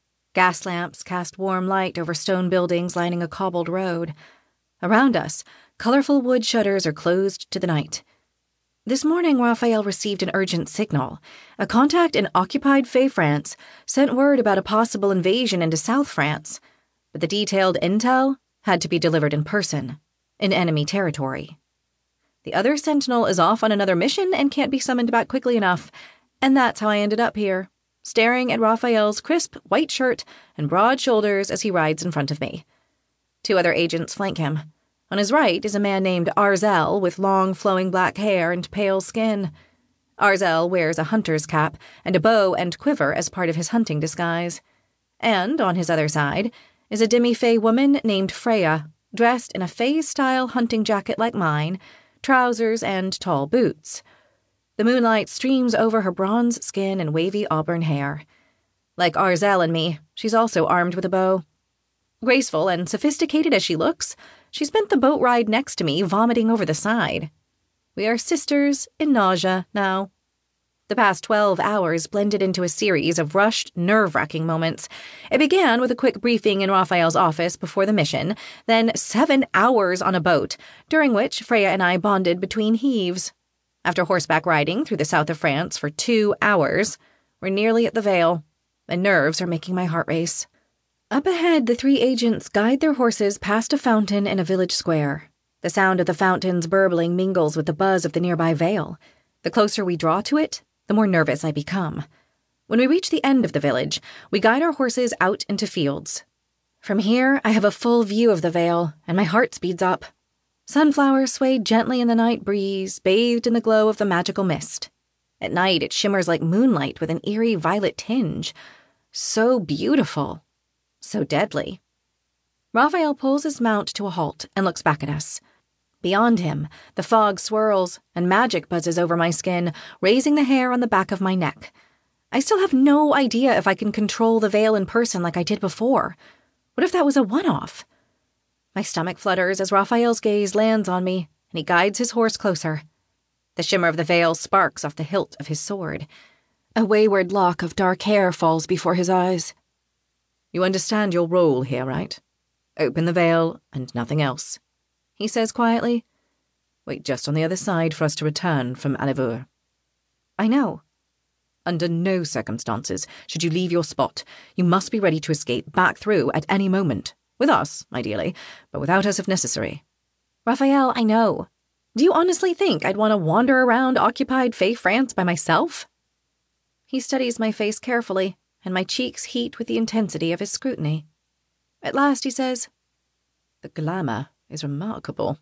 A: Gas lamps cast warm light over stone buildings lining a cobbled road. Around us, colourful wood shutters are closed to the night. This morning, Raphael received an urgent signal. A contact in occupied Fey France sent word about a possible invasion into South France, but the detailed intel had to be delivered in person, in enemy territory. The other sentinel is off on another mission and can't be summoned back quickly enough, and that's how I ended up here, staring at Raphael's crisp white shirt and broad shoulders as he rides in front of me. 2 other agents flank him. On his right is a man named Arzel with long flowing black hair and pale skin. Arzel wears a hunter's cap and a bow and quiver as part of his hunting disguise. And on his other side is a demi-fey woman named Freya, dressed in a Fey-style hunting jacket like mine, trousers and tall boots. The moonlight streams over her bronze skin and wavy auburn hair. Like Arzel and me, she's also armed with a bow. Graceful and sophisticated as she looks, she spent the boat ride next to me vomiting over the side. We are sisters in nausea now. The past 12 hours blended into a series of rushed, nerve-wracking moments. It began with a quick briefing in Raphael's office before the mission, then 7 hours on a boat, during which Freya and I bonded between heaves. After horseback riding through the south of France for 2 hours, we're nearly at the Vale, and nerves are making my heart race. Up ahead, the 3 agents guide their horses past a fountain in a village square. The sound of the fountain's burbling mingles with the buzz of the nearby Vale. The closer we draw to it, the more nervous I become. When we reach the end of the village, we guide our horses out into fields. From here, I have a full view of the Vale, and my heart speeds up. Sunflowers sway gently in the night breeze, bathed in the glow of the magical mist. At night, it shimmers like moonlight with an eerie violet tinge. So beautiful. So deadly. Raphael pulls his mount to a halt and looks back at us. Beyond him, the fog swirls, and magic buzzes over my skin, raising the hair on the back of my neck. I still have no idea if I can control the Vale in person like I did before. What if that was a one-off? My stomach flutters as Raphael's gaze lands on me, and he guides his horse closer. The shimmer of the Vale sparks off the hilt of his sword. A wayward lock of dark hair falls before his eyes.
C: "You understand your role here, right? Open the Vale and nothing else," he says quietly. "Wait just on the other side for us to return from Alivur."
A: "I know."
C: "Under no circumstances should you leave your spot. You must be ready to escape back through at any moment. With us, ideally, but without us if necessary."
A: "Raphael, I know. Do you honestly think I'd want to wander around occupied Fey France by myself?" He studies my face carefully, and my cheeks heat with the intensity of his scrutiny. At last he says,
C: "The glamour is remarkable."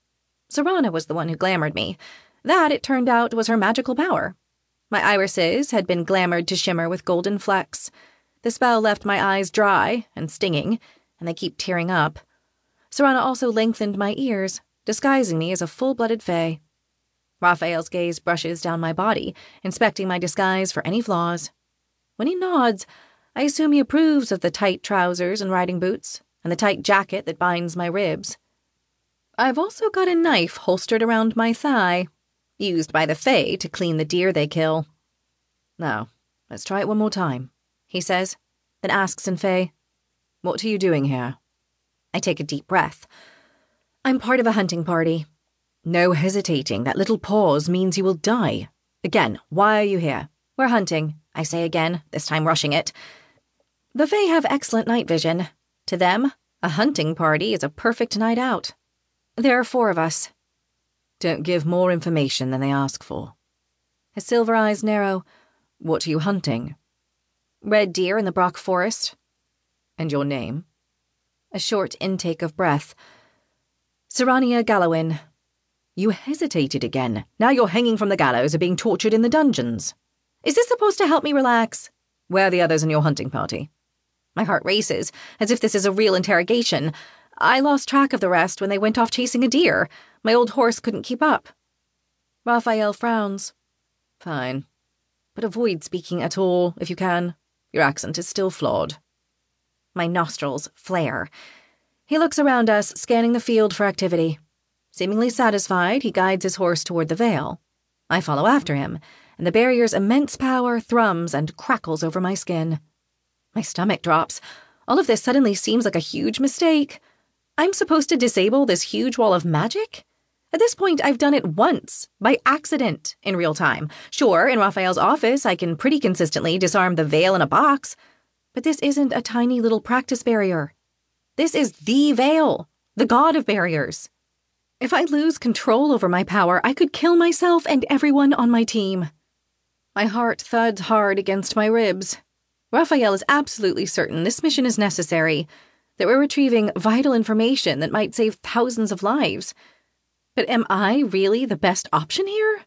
A: Serana was the one who glamoured me. That, it turned out, was her magical power. My irises had been glamoured to shimmer with golden flecks. The spell left my eyes dry and stinging, and they keep tearing up. Serana also lengthened my ears, disguising me as a full-blooded Fey. Raphael's gaze brushes down my body, inspecting my disguise for any flaws. When he nods, I assume he approves of the tight trousers and riding boots, and the tight jacket that binds my ribs. I've also got a knife holstered around my thigh, used by the Fae to clean the deer they kill.
B: Now, let's try it one more time, he says, then asks in Fae, "What are you doing here?"
A: I take a deep breath. I'm part of a hunting party.
B: No hesitating. That little pause means you will die. Again, why are you here?
A: We're hunting, I say again, this time rushing it. The Fae have excellent night vision. To them, a hunting party is a perfect night out. There are 4 of us.
B: Don't give more information than they ask for.
A: His silver eyes narrow.
B: What are you hunting?
A: Red deer in the Brock Forest.
B: And your name?
A: A short intake of breath. Serania Gallowin.
B: You hesitated again. Now you're hanging from the gallows or being tortured in the dungeons.
A: Is this supposed to help me relax?
B: Where are the others in your hunting party?
A: My heart races, as if this is a real interrogation. I lost track of the rest when they went off chasing a deer. My old horse couldn't keep up. Raphael frowns.
B: Fine. But avoid speaking at all, if you can. Your accent is still flawed.
A: My nostrils flare. He looks around us, scanning the field for activity. Seemingly satisfied, he guides his horse toward the Vale. I follow after him, and the barrier's immense power thrums and crackles over my skin. My stomach drops. All of this suddenly seems like a huge mistake. I'm supposed to disable this huge wall of magic? At this point, I've done it once, by accident, in real time. Sure, in Raphael's office, I can pretty consistently disarm the Vale in a box. But this isn't a tiny little practice barrier. This is the Vale, the god of barriers. If I lose control over my power, I could kill myself and everyone on my team. My heart thuds hard against my ribs. Raphael is absolutely certain this mission is necessary, that we're retrieving vital information that might save thousands of lives. But am I really the best option here?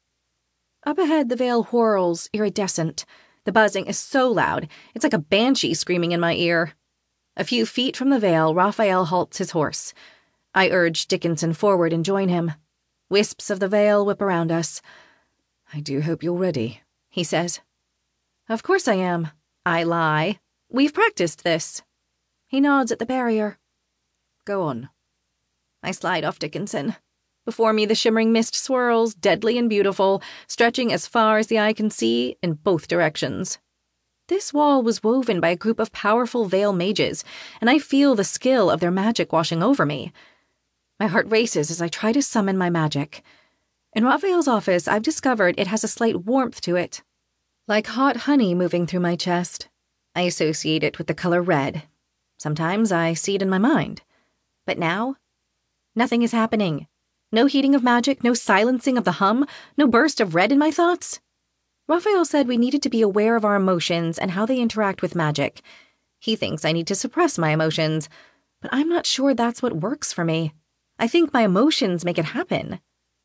A: Up ahead, the Vale whirls, iridescent. The buzzing is so loud, it's like a banshee screaming in my ear. A few feet from the Vale, Raphael halts his horse. I urge Dickinson forward and join him. Wisps of the Vale whip around us.
B: I do hope you're ready, he says.
A: Of course I am. I lie. We've practiced this. He nods at the barrier.
B: Go on.
A: I slide off Dickinson. Before me, the shimmering mist swirls, deadly and beautiful, stretching as far as the eye can see in both directions. This wall was woven by a group of powerful Vale mages, and I feel the skill of their magic washing over me. My heart races as I try to summon my magic. In Raphael's office, I've discovered it has a slight warmth to it. Like hot honey moving through my chest. I associate it with the color red. Sometimes I see it in my mind. But now, nothing is happening. No heating of magic, no silencing of the hum, no burst of red in my thoughts. Raphael said we needed to be aware of our emotions and how they interact with magic. He thinks I need to suppress my emotions, but I'm not sure that's what works for me. I think my emotions make it happen.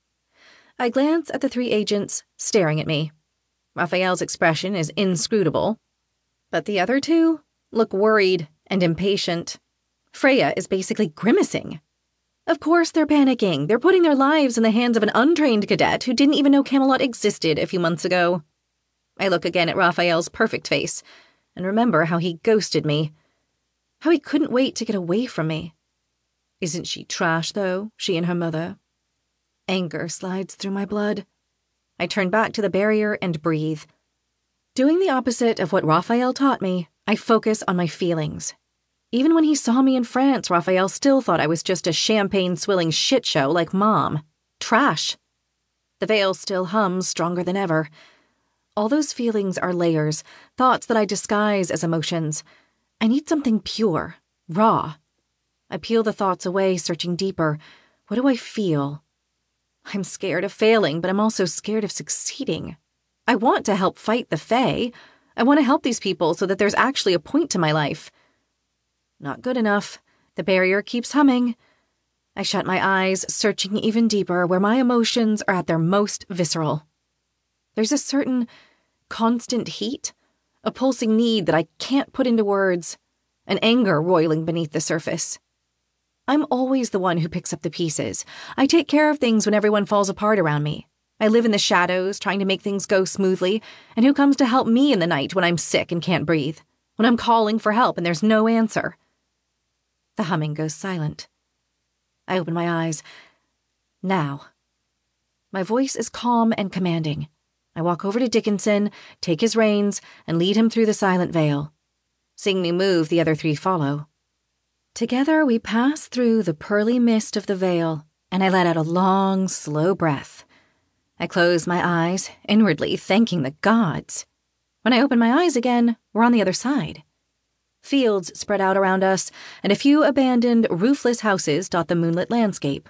A: I glance at the 3 agents staring at me. Raphael's expression is inscrutable, but the other 2 look worried and impatient. Freya is basically grimacing. Of course they're panicking. They're putting their lives in the hands of an untrained cadet who didn't even know Camelot existed a few months ago. I look again at Raphael's perfect face and remember how he ghosted me. How he couldn't wait to get away from me.
B: Isn't she trash, though, she and her mother?
A: Anger slides through my blood. I turn back to the barrier and breathe. Doing the opposite of what Raphael taught me, I focus on my feelings. Even when he saw me in France, Raphael still thought I was just a champagne-swilling shit show like Mom. Trash. The Vale still hums stronger than ever. All those feelings are layers, thoughts that I disguise as emotions. I need something pure, raw. I peel the thoughts away, searching deeper. What do I feel? I'm scared of failing, but I'm also scared of succeeding. I want to help fight the Fae. I want to help these people so that there's actually a point to my life. Not good enough. The barrier keeps humming. I shut my eyes, searching even deeper where my emotions are at their most visceral. There's a certain constant heat, a pulsing need that I can't put into words, an anger roiling beneath the surface. I'm always the one who picks up the pieces. I take care of things when everyone falls apart around me. I live in the shadows, trying to make things go smoothly, and who comes to help me in the night when I'm sick and can't breathe? When I'm calling for help and there's no answer? The humming goes silent. I open my eyes. Now. My voice is calm and commanding. I walk over to Dickinson, take his reins, and lead him through the silent vale. Seeing me move, the other three follow. Together we pass through the pearly mist of the vale, and I let out a long, slow breath. I close my eyes, inwardly thanking the gods. When I open my eyes again, we're on the other side. Fields spread out around us, and a few abandoned, roofless houses dot the moonlit landscape.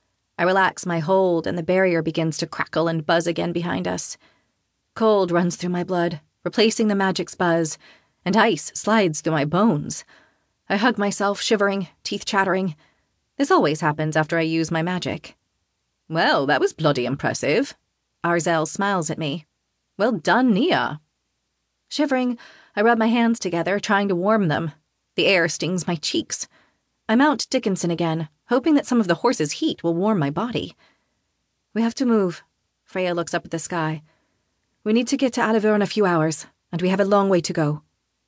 A: I relax my hold, and the barrier begins to crackle and buzz again behind us. Cold runs through my blood, replacing the magic's buzz, and ice slides through my bones. I hug myself, shivering, teeth chattering. This always happens after I use my magic.
C: Well, that was bloody impressive.
A: Arzel smiles at me.
C: Well done, Nia.
A: Shivering, I rub my hands together, trying to warm them. The air stings my cheeks. I mount Dickinson again, hoping that some of the horse's heat will warm my body. We have to move. Freya looks up at the sky. We need to get to Alavur in a few hours, and we have a long way to go.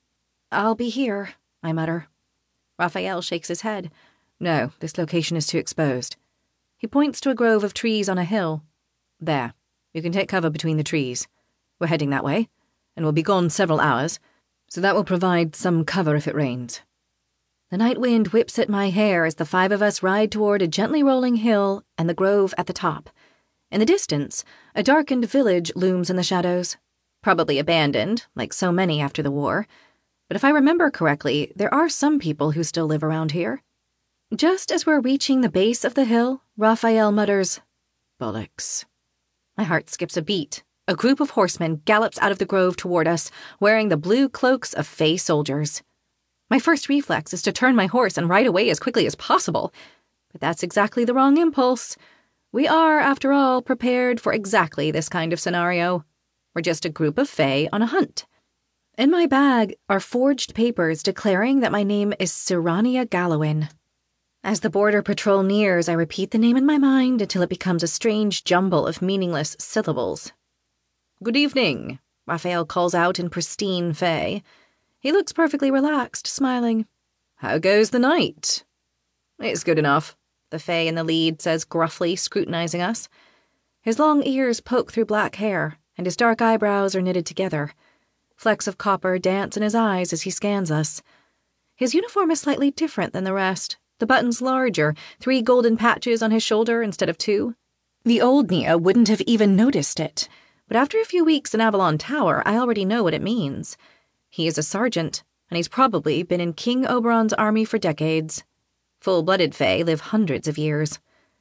A: I'll be here, I mutter. Raphael shakes his head.
B: No, this location is too exposed.
A: He points to a grove of trees on a hill.
B: There. You can take cover between the trees. We're heading that way, and we'll be gone several hours, so that will provide some cover if it rains.
A: The night wind whips at my hair as the five of us ride toward a gently rolling hill and the grove at the top. In the distance, a darkened village looms in the shadows. Probably abandoned, like so many after the war. But if I remember correctly, there are some people who still live around here. Just as we're reaching the base of the hill, Raphael mutters,
B: "Bollocks."
A: My heart skips a beat. A group of horsemen gallops out of the grove toward us, wearing the blue cloaks of Fey soldiers. My first reflex is to turn my horse and ride away as quickly as possible. But that's exactly the wrong impulse. We are, after all, prepared for exactly this kind of scenario. We're just a group of Fey on a hunt. In my bag are forged papers declaring that my name is Sirania Gallowin. As the border patrol nears, I repeat the name in my mind until it becomes a strange jumble of meaningless syllables.
C: Good evening,
A: Raphael calls out in pristine Fey. He looks perfectly relaxed, smiling.
C: How goes the night?
A: It's good enough, the Fey in the lead says gruffly, scrutinizing us. His long ears poke through black hair, and his dark eyebrows are knitted together. Flecks of copper dance in his eyes as he scans us. His uniform is slightly different than the rest. The buttons larger, 3 golden patches on his shoulder instead of 2. The old Nia wouldn't have even noticed it, but after a few weeks in Avalon Tower, I already know what it means. He is a sergeant, and he's probably been in King Oberon's army for decades. Full-blooded Fae live hundreds of years.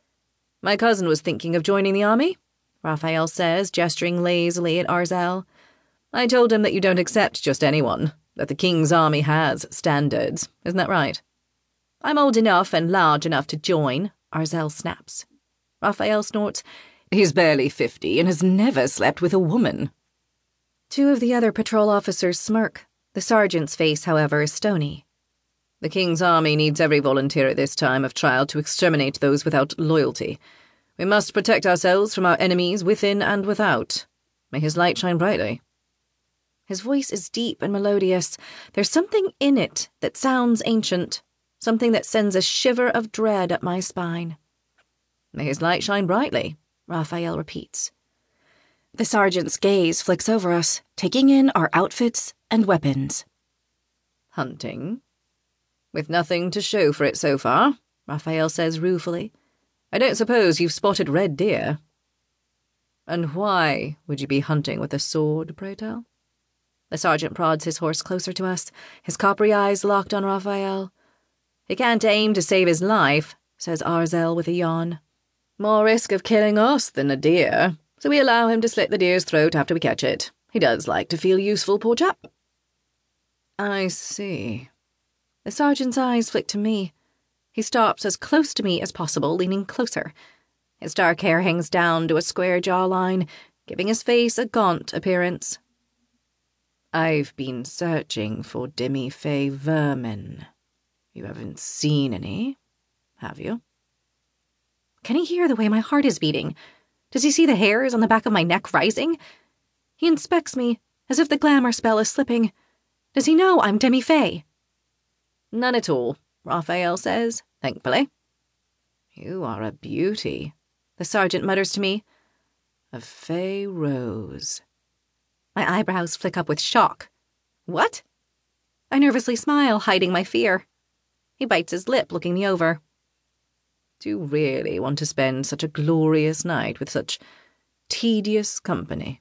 C: My cousin was thinking of joining the army,
A: Raphael says, gesturing lazily at Arzel.
C: I told him that you don't accept just anyone, that the King's army has standards. Isn't that right?
A: I'm old enough and large enough to join, Arzel snaps. Raphael snorts.
C: He's barely 50 and has never slept with a woman.
A: 2 of the other patrol officers smirk. The sergeant's face, however, is stony.
C: The King's army needs every volunteer at this time of trial to exterminate those without loyalty. We must protect ourselves from our enemies within and without. May his light shine brightly.
A: His voice is deep and melodious. There's something in it that sounds ancient. Something that sends a shiver of dread up my spine.
C: May his light shine brightly,
A: Raphael repeats. The sergeant's gaze flicks over us, taking in our outfits and weapons.
C: Hunting? With nothing to show for it so far, Raphael says ruefully. I don't suppose you've spotted red deer. And why would you be hunting with a sword, pray tell?
A: The sergeant prods his horse closer to us, his coppery eyes locked on Raphael.
C: He can't aim to save his life, says Arzel with a yawn. More risk of killing us than a deer, so we allow him to slit the deer's throat after we catch it. He does like to feel useful, poor chap.
B: I see.
A: The sergeant's eyes flick to me. He stops as close to me as possible, leaning closer. His dark hair hangs down to a square jawline, giving his face a gaunt appearance.
B: I've been searching for demi-fae vermin. You haven't seen any, have you?
A: Can he hear the way my heart is beating? Does he see the hairs on the back of my neck rising? He inspects me as if the glamour spell is slipping. Does he know I'm Demi-Fae?
B: None at all, Raphael says, thankfully. You are a beauty, the sergeant mutters to me. A Fae Rose.
A: My eyebrows flick up with shock. What? I nervously smile, hiding my fear. He bites his lip, looking me over.
B: Do you really want to spend such a glorious night with such tedious company?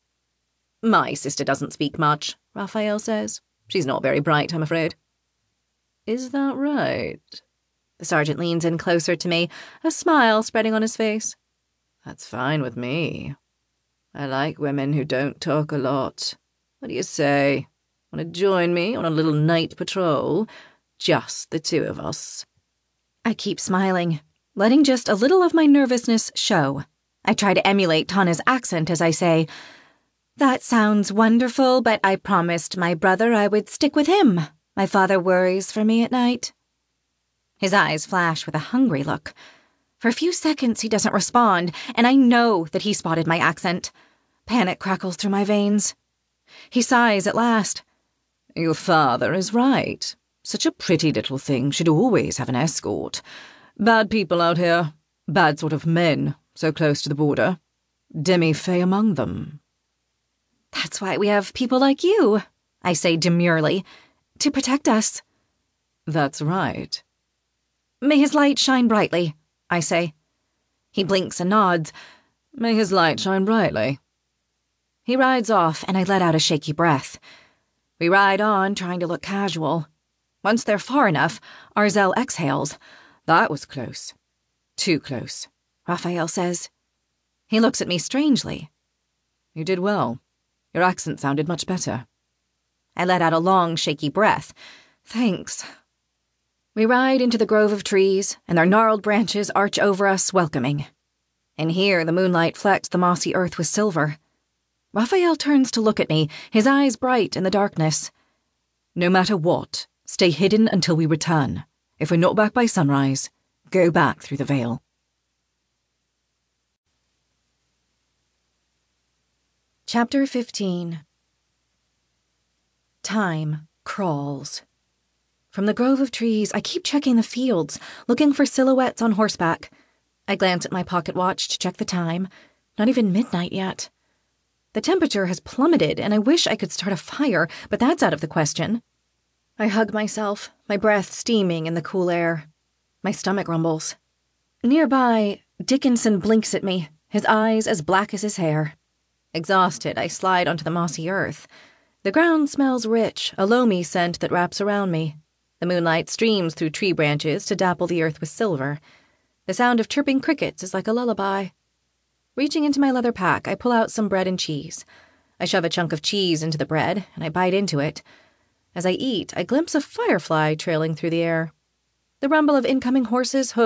A: My sister doesn't speak much, Raphael says. She's not very bright, I'm afraid.
B: Is that right?
A: The sergeant leans in closer to me, a smile spreading on his face.
B: That's fine with me. I like women who don't talk a lot. What do you say? Want to join me on a little night patrol? Just the two of us.
A: I keep smiling, letting just a little of my nervousness show. I try to emulate Tana's accent as I say, "That sounds wonderful, but I promised my brother I would stick with him. My father worries for me at night." His eyes flash with a hungry look. For a few seconds he doesn't respond, and I know that he spotted my accent. Panic crackles through my veins. He sighs at last.
B: Your father is right. Such a pretty little thing should always have an escort. Bad people out here. Bad sort of men, so close to the border. Demi-Fae among them.
A: That's why we have people like you, I say demurely, to protect us.
B: That's right.
A: May his light shine brightly, I say. He blinks and nods.
B: May his light shine brightly.
A: He rides off, and I let out a shaky breath. We ride on, trying to look casual. Once they're far enough, Arzel exhales.
B: That was close. Too close,
A: Raphael says. He looks at me strangely.
B: You did well. Your accent sounded much better.
A: I let out a long, shaky breath. Thanks. We ride into the grove of trees, and their gnarled branches arch over us, welcoming. And here the moonlight flecks the mossy earth with silver. Raphael turns to look at me, his eyes bright in the darkness.
B: No matter what, stay hidden until we return. If we're not back by sunrise, go back through the veil.
A: Chapter 15. Time crawls. From the grove of trees, I keep checking the fields, looking for silhouettes on horseback. I glance at my pocket watch to check the time. Not even midnight yet. The temperature has plummeted, and I wish I could start a fire, but that's out of the question. I hug myself, my breath steaming in the cool air. My stomach rumbles. Nearby, Dickinson blinks at me, his eyes as black as his hair. Exhausted, I slide onto the mossy earth. The ground smells rich, a loamy scent that wraps around me. The moonlight streams through tree branches to dapple the earth with silver. The sound of chirping crickets is like a lullaby. Reaching into my leather pack, I pull out some bread and cheese. I shove a chunk of cheese into the bread, and I bite into it. As I eat, I glimpse a firefly trailing through the air. The rumble of incoming horses' hooves